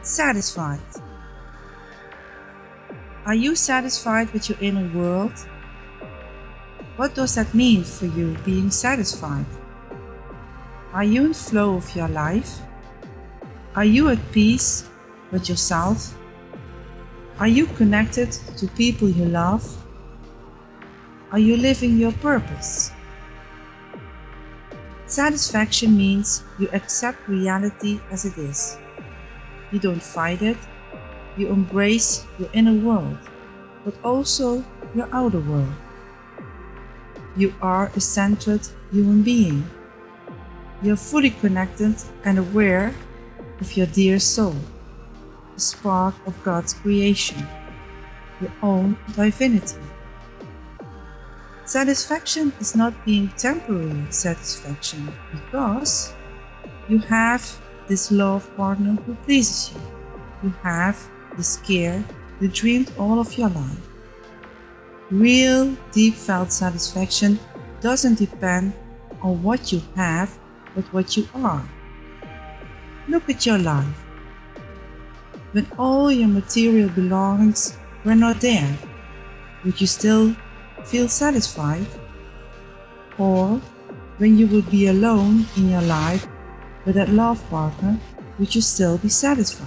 Satisfied. Are you satisfied with your inner world? What does that mean for you, being satisfied? Are you in flow of your life? Are you at peace with yourself? Are you connected to people you love? Are you living your purpose? Satisfaction means you accept reality as it is. You don't fight it. You embrace your inner world, but also your outer world. You are a centered human being. You're fully connected and aware of your dear soul, the spark of God's creation, your own divinity. Satisfaction is not being temporary satisfaction because you have this love partner who pleases you. You have this care you dreamed all of your life. Real, deep felt satisfaction doesn't depend on what you have, but what you are. Look at your life. When all your material belongings were not there, would you still feel satisfied? Or when you would be alone in your life with that love partner, would you still be satisfied?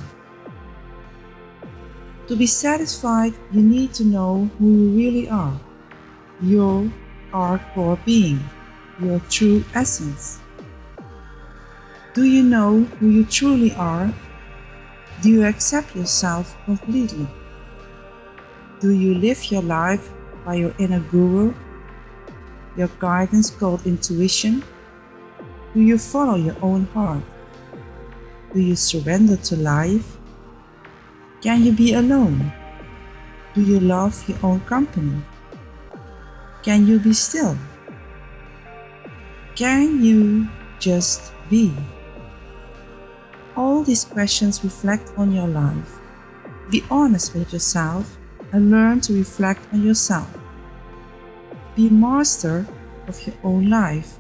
To be satisfied, you need to know who you really are. Your core being, your true essence. Do you know who you truly are? Do you accept yourself completely? Do you live your life by your inner guru, your guidance called intuition? Do you follow your own heart? Do you surrender to life? Can you be alone? Do you love your own company? Can you be still? Can you just be? All these questions reflect on your life. Be honest with yourself and learn to reflect on yourself. Be master of your own life.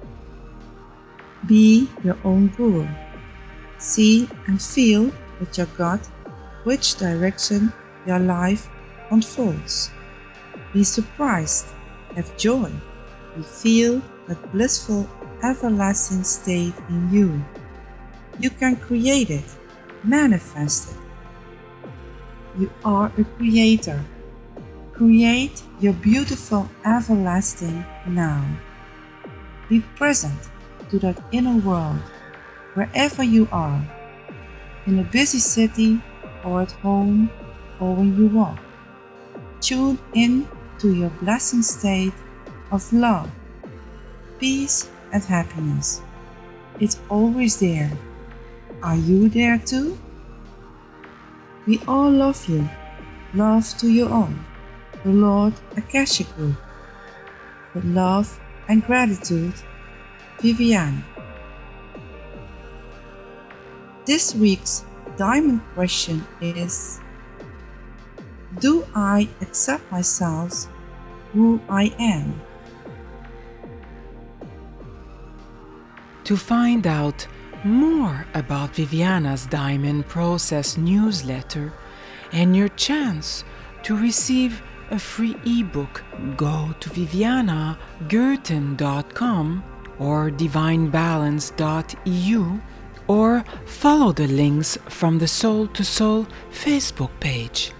Be your own guru. See and feel with your gut which direction your life unfolds. Be surprised, have joy, and feel that blissful, everlasting state in you. You can create it, manifest it. You are a creator. Create your beautiful, everlasting now. Be present to that inner world, wherever you are, in a busy city or at home or when you walk. Tune in to your blessing state of love, peace and happiness. It's always there. Are you there too? We all love you. Love to your own. The Lord Akashic Group. With love and gratitude, Viviana. This week's diamond question is: do I accept myself who I am? To find out more about Viviana's Diamond Process newsletter and your chance to receive a free ebook, go to vivianagerten.com or divinebalance.eu or follow the links from the Soul to Soul Facebook page.